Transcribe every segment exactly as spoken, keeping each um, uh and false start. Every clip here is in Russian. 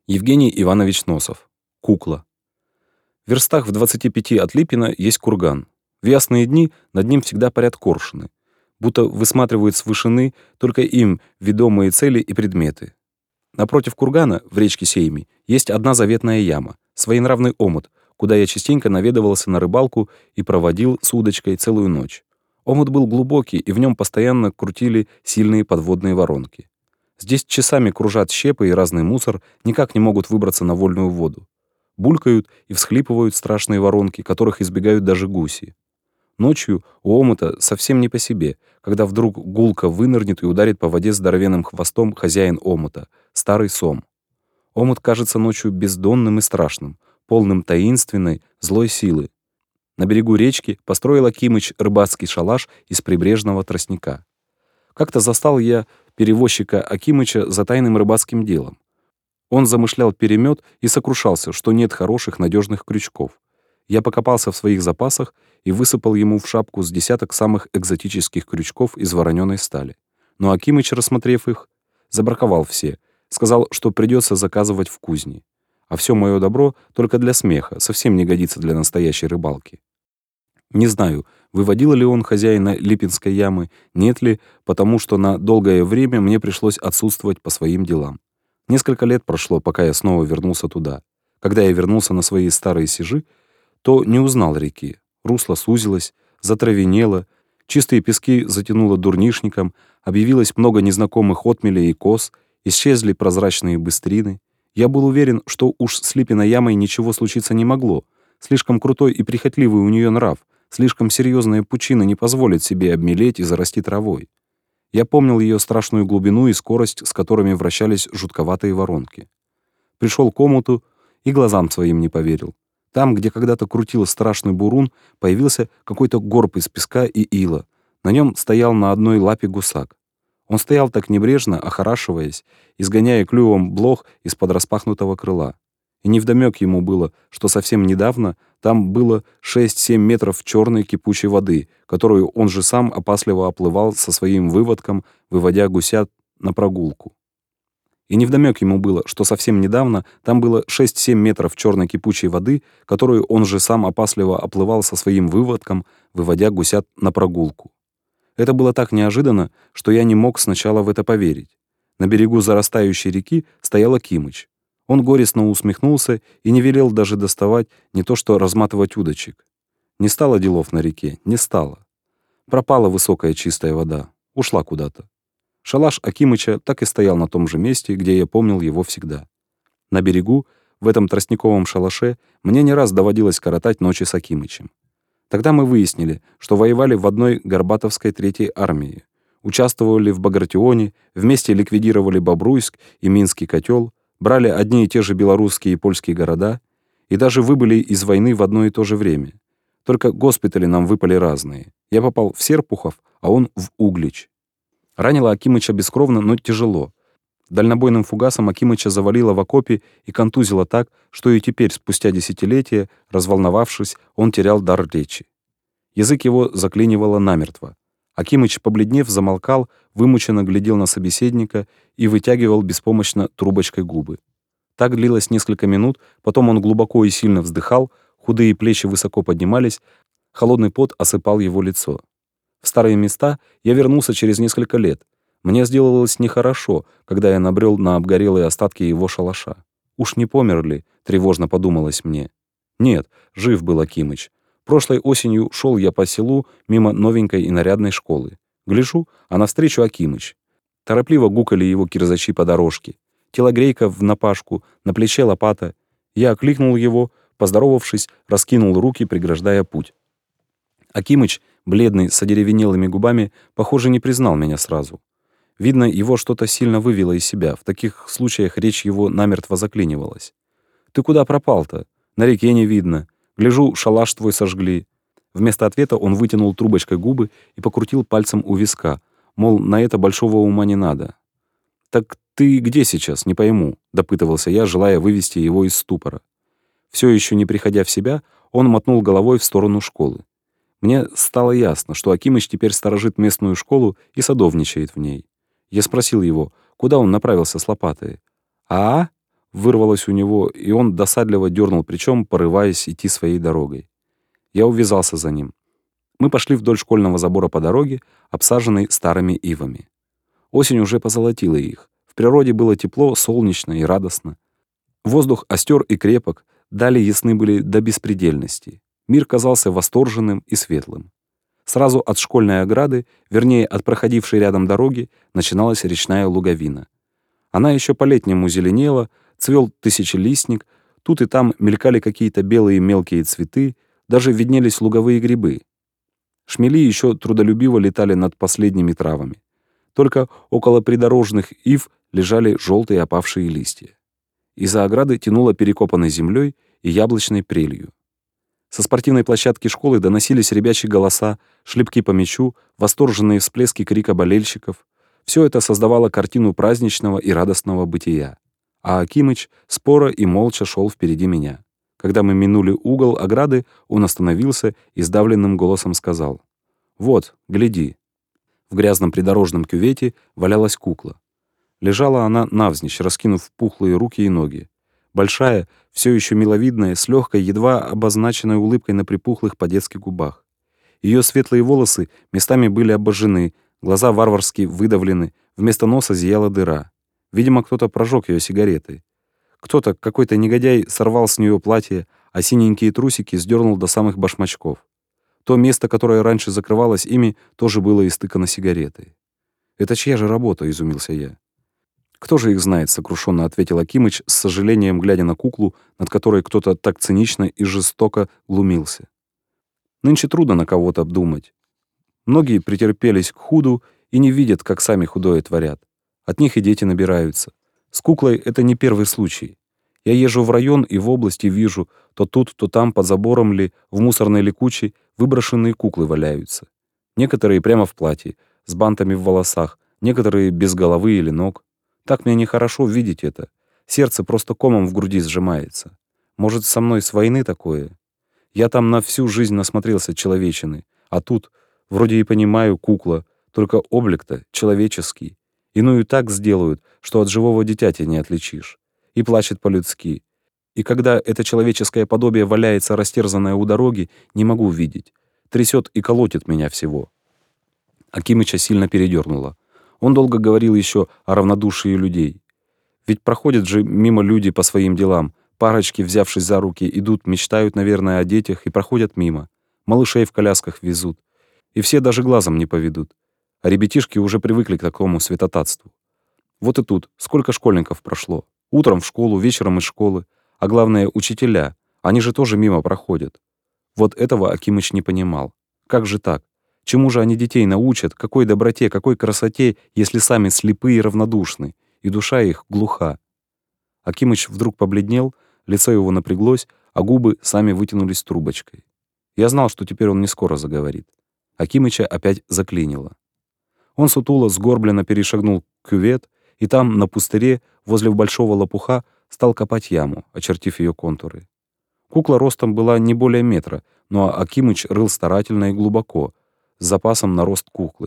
Евгений Иванович Носов. Кукла. В верстах в двадцати пяти от Липина есть курган. В ясные дни над ним всегда парят коршуны, будто высматривают с вышины только им ведомые цели и предметы. Напротив кургана, в речке Сейми, есть одна заветная яма, своенравный омут, куда я частенько наведывался на рыбалку и проводил с удочкой целую ночь. Омут был глубокий, и в нем постоянно крутили сильные подводные воронки. Здесь часами кружат щепы и разный мусор, никак не могут выбраться на вольную воду. Булькают и всхлипывают страшные воронки, которых избегают даже гуси. Ночью у омута совсем не по себе, когда вдруг гулко вынырнет и ударит по воде здоровенным хвостом хозяин омута, старый сом. Омут кажется ночью бездонным и страшным, полным таинственной, злой силы. На берегу речки построил Акимыч рыбацкий шалаш из прибрежного тростника. Как-то застал я перевозчика Акимыча за тайным рыбацким делом. Он замышлял перемет и сокрушался, что нет хороших надежных крючков. Я покопался в своих запасах и высыпал ему в шапку с десяток самых экзотических крючков из вороненой стали. Но Акимыч, рассмотрев их, забраковал все, сказал, что придется заказывать в кузне. А все мое добро только для смеха, совсем не годится для настоящей рыбалки. Не знаю, выводил ли он хозяина Липинской ямы, нет ли, потому что на долгое время мне пришлось отсутствовать по своим делам. Несколько лет прошло, пока я снова вернулся туда. Когда я вернулся на свои старые сижи, то не узнал реки. Русло сузилось, затравенело, чистые пески затянуло дурнишником, объявилось много незнакомых отмелей и кос, исчезли прозрачные быстрины. Я был уверен, что уж с Липиной ямой ничего случиться не могло. Слишком крутой и прихотливый у нее нрав, слишком серьезная пучина не позволит себе обмелеть и зарасти травой. Я помнил ее страшную глубину и скорость, с которыми вращались жутковатые воронки. Пришел к омуту и глазам своим не поверил. Там, где когда-то крутил страшный бурун, появился какой-то горб из песка и ила. На нем стоял на одной лапе гусак. Он стоял так небрежно, охорашиваясь, изгоняя клювом блох из-под распахнутого крыла. И невдомёк ему было, что совсем недавно там было шесть-семь метров черной кипучей воды, которую он же сам опасливо оплывал со своим выводком, выводя гусят на прогулку. И невдомёк ему было, что совсем недавно там было шесть-семь метров черной кипучей воды, которую он же сам опасливо оплывал со своим выводком, выводя гусят на прогулку. Это было так неожиданно, что я не мог сначала в это поверить. На берегу зарастающей реки стоял Акимыч. Он горестно усмехнулся и не велел даже доставать, не то что разматывать удочек. Не стало делов на реке, не стало. Пропала высокая чистая вода, ушла куда-то. Шалаш Акимыча так и стоял на том же месте, где я помнил его всегда. На берегу, в этом тростниковом шалаше, мне не раз доводилось коротать ночи с Акимычем. Тогда мы выяснили, что воевали в одной Горбатовской третьей армии, участвовали в Багратионе, вместе ликвидировали Бобруйск и Минский котел, брали одни и те же белорусские и польские города и даже выбыли из войны в одно и то же время. Только госпитали нам выпали разные. Я попал в Серпухов, а он в Углич. Ранило Акимыча бескровно, но тяжело. Дальнобойным фугасом Акимыча завалило в окопе и контузило так, что и теперь, спустя десятилетия, разволновавшись, он терял дар речи. Язык его заклинивало намертво. Акимыч, побледнев, замолкал, вымученно глядел на собеседника и вытягивал беспомощно трубочкой губы. Так длилось несколько минут, потом он глубоко и сильно вздыхал, худые плечи высоко поднимались, холодный пот осыпал его лицо. В старые места я вернулся через несколько лет. Мне сделалось нехорошо, когда я набрел на обгорелые остатки его шалаша. Уж не помер ли, тревожно подумалось мне. Нет, жив был Акимыч. Прошлой осенью шел я по селу мимо новенькой и нарядной школы. Гляжу, а навстречу Акимыч. Торопливо гукали его кирзачи по дорожке. Телогрейка в напашку, на плече лопата. Я окликнул его, поздоровавшись, раскинул руки, преграждая путь. Акимыч, бледный, с одеревенелыми губами, похоже, не признал меня сразу. Видно, его что-то сильно вывело из себя. В таких случаях речь его намертво заклинивалась. «Ты куда пропал-то? На реке не видно. Гляжу, шалаш твой сожгли». Вместо ответа он вытянул трубочкой губы и покрутил пальцем у виска, мол, на это большого ума не надо. «Так ты где сейчас, не пойму», — допытывался я, желая вывести его из ступора. Все еще не приходя в себя, он мотнул головой в сторону школы. Мне стало ясно, что Акимыч теперь сторожит местную школу и садовничает в ней. Я спросил его, куда он направился с лопатой. «А?» — вырвалось у него, и он досадливо дернул плечом, порываясь идти своей дорогой. Я увязался за ним. Мы пошли вдоль школьного забора по дороге, обсаженной старыми ивами. Осень уже позолотила их. В природе было тепло, солнечно и радостно. Воздух остер и крепок, дали ясны были до беспредельности. Мир казался восторженным и светлым. Сразу от школьной ограды, вернее, от проходившей рядом дороги, начиналась речная луговина. Она еще по-летнему зеленела, цвел тысячелистник, тут и там мелькали какие-то белые мелкие цветы, даже виднелись луговые грибы. Шмели еще трудолюбиво летали над последними травами. Только около придорожных ив лежали желтые опавшие листья. Из-за ограды тянуло перекопанной землей и яблочной прелью. Со спортивной площадки школы доносились ребячьи голоса, шлепки по мячу, восторженные всплески крика болельщиков. Все это создавало картину праздничного и радостного бытия. А Акимыч споро и молча шел впереди меня. Когда мы минули угол ограды, он остановился и сдавленным голосом сказал: «Вот, гляди». В грязном придорожном кювете валялась кукла. Лежала она навзничь, раскинув пухлые руки и ноги. Большая, все еще миловидная, с легкой, едва обозначенной улыбкой на припухлых по-детски губах. Ее светлые волосы местами были обожжены, глаза варварски выдавлены, вместо носа зияла дыра. Видимо, кто-то прожег ее сигаретой. Кто-то, какой-то негодяй, сорвал с нее платье, а синенькие трусики сдернул до самых башмачков. То место, которое раньше закрывалось ими, тоже было истыкано сигаретой. «Это чья же работа?» — изумился я. «Кто же их знает?» — сокрушенно ответил Акимыч, с сожалением глядя на куклу, над которой кто-то так цинично и жестоко глумился. «Нынче трудно на кого-то обдумать. Многие претерпелись к худу и не видят, как сами худое творят. От них и дети набираются. С куклой это не первый случай. Я езжу в район и в области вижу, то тут, то там, под забором ли, в мусорной ли куче, выброшенные куклы валяются. Некоторые прямо в платье, с бантами в волосах, некоторые без головы или ног. Так мне нехорошо видеть это. Сердце просто комом в груди сжимается. Может, со мной с войны такое? Я там на всю жизнь насмотрелся человечины, а тут, вроде и понимаю, кукла, только облик-то человеческий. Иную так сделают, что от живого дитяти не отличишь. И плачет по-людски. И когда это человеческое подобие валяется растерзанное у дороги, не могу видеть. Трясет и колотит меня всего». Акимыча сильно передернуло. Он долго говорил еще о равнодушии людей. Ведь проходят же мимо люди по своим делам. Парочки, взявшись за руки, идут, мечтают, наверное, о детях и проходят мимо. Малышей в колясках везут. И все даже глазом не поведут. А ребятишки уже привыкли к такому святотатству. Вот и тут сколько школьников прошло. Утром в школу, вечером из школы. А главное, учителя. Они же тоже мимо проходят. Вот этого Акимыч не понимал. Как же так? Чему же они детей научат? Какой доброте, какой красоте, если сами слепы и равнодушны, и душа их глуха? Акимыч вдруг побледнел, лицо его напряглось, а губы сами вытянулись трубочкой. Я знал, что теперь он не скоро заговорит. Акимыча опять заклинило. Он сутуло, сгорбленно перешагнул кювет, и там, на пустыре, возле большого лопуха, стал копать яму, очертив ее контуры. Кукла ростом была не более метра, но Акимыч рыл старательно и глубоко, с запасом на рост куклы.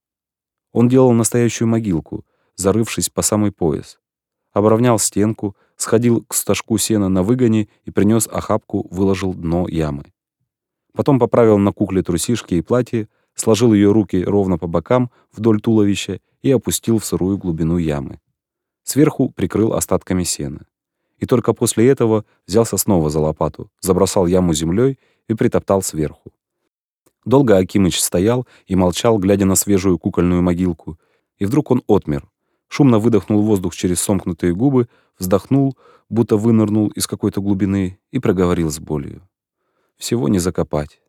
Он делал настоящую могилку, зарывшись по самый пояс. Обровнял стенку, сходил к стажку сена на выгоне и принес охапку, выложил дно ямы. Потом поправил на кукле трусишки и платье, сложил ее руки ровно по бокам вдоль туловища и опустил в сырую глубину ямы. Сверху прикрыл остатками сена. И только после этого взялся снова за лопату, забросал яму землей и притоптал сверху. Долго Акимыч стоял и молчал, глядя на свежую кукольную могилку, и вдруг он отмер. Шумно выдохнул воздух через сомкнутые губы, вздохнул, будто вынырнул из какой-то глубины, и проговорил с болью: «Всего не закопать.